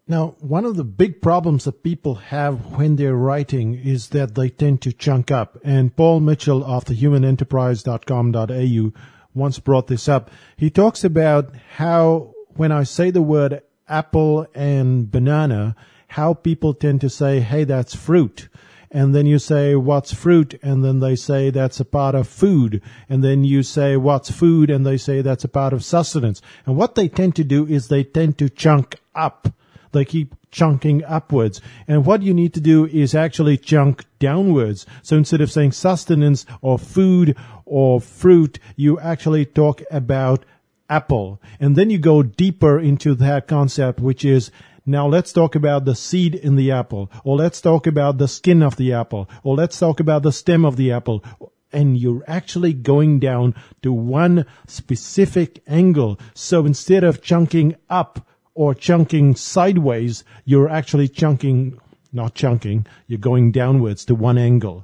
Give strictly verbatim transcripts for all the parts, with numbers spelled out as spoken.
Now, one of the big problems that people have when they're writing is that they tend to chunk up. And Paul Mitchell of the human enterprise dot com dot a u once brought this up. He talks about how when I say the word apple and banana, how people tend to say, hey, that's fruit. And then you say, what's fruit? And then they say, that's a part of food. And then you say, what's food? And they say, that's a part of sustenance. And what they tend to do is they tend to chunk up. They keep chunking upwards. And what you need to do is actually chunk downwards. So instead of saying sustenance or food or fruit, you actually talk about apple. And then you go deeper into that concept, which is, now let's talk about the seed in the apple, or let's talk about the skin of the apple, or let's talk about the stem of the apple. And you're actually going down to one specific angle. So instead of chunking up or chunking sideways, you're actually chunking, not chunking, you're going downwards to one angle.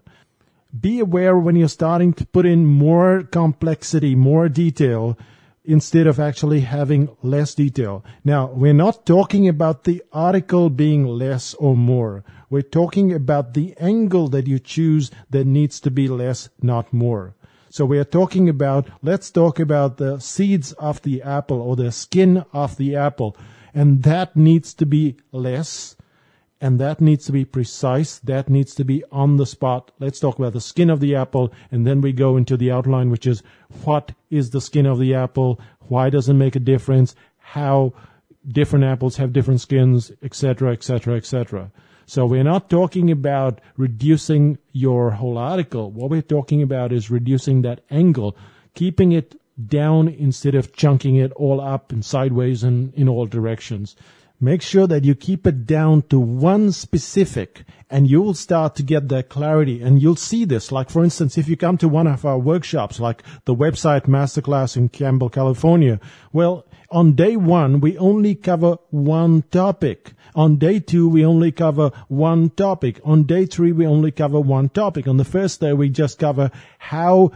Be aware when you're starting to put in more complexity, more detail, instead of actually having less detail. Now, we're not talking about the article being less or more. We're talking about the angle that you choose that needs to be less, not more. So we are talking about, let's talk about the seeds of the apple or the skin of the apple. And that needs to be less, and that needs to be precise. That needs to be on the spot. Let's talk about the skin of the apple, and then we go into the outline, which is what is the skin of the apple? Why does it make a difference? How different apples have different skins, et cetera, et cetera, et cetera. So we're not talking about reducing your whole article. What we're talking about is reducing that angle, keeping it down instead of chunking it all up and sideways and in all directions. Make sure that you keep it down to one specific, and you will start to get that clarity. And you'll see this. Like, for instance, if you come to one of our workshops, like the website masterclass in Campbell, California, well, on day one, we only cover one topic. On day two, we only cover one topic. On day three, we only cover one topic. On the first day, we just cover how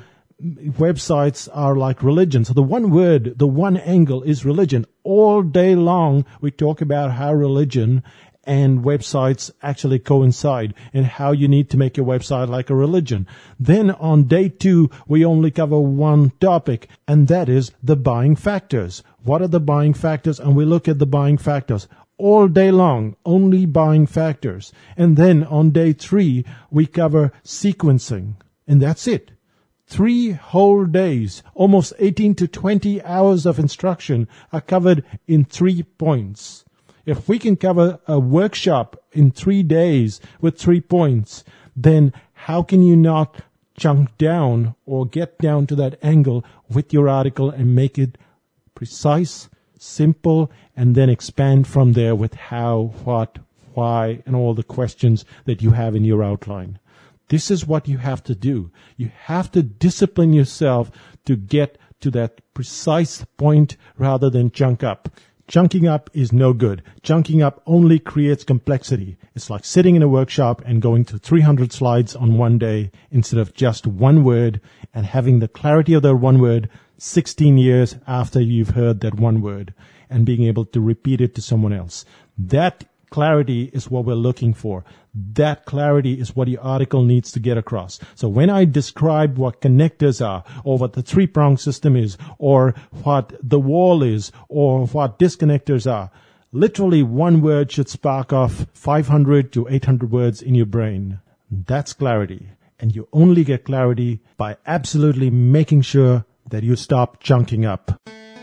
websites are like religion. So the one word, the one angle is religion. All day long, we talk about how religion and websites actually coincide and how you need to make your website like a religion. Then on day two, we only cover one topic, and that is the buying factors. What are the buying factors? And we look at the buying factors all day long, only buying factors. And then on day three, we cover sequencing, and that's it. Three whole days, almost eighteen to twenty hours of instruction are covered in three points. If we can cover a workshop in three days with three points, then how can you not chunk down or get down to that angle with your article and make it precise, simple, and then expand from there with how, what, why, and all the questions that you have in your outline. This is what you have to do. You have to discipline yourself to get to that precise point rather than chunk up. Chunking up is no good. Chunking up only creates complexity. It's like sitting in a workshop and going to three hundred slides on one day instead of just one word and having the clarity of that one word sixteen years after you've heard that one word and being able to repeat it to someone else. That clarity is what we're looking for. That clarity is what your article needs to get across. So when I describe what connectors are, or what the three-prong system is, or what the wall is, or what disconnectors are, literally one word should spark off five hundred to eight hundred words in your brain. That's clarity. And you only get clarity by absolutely making sure that you stop chunking up.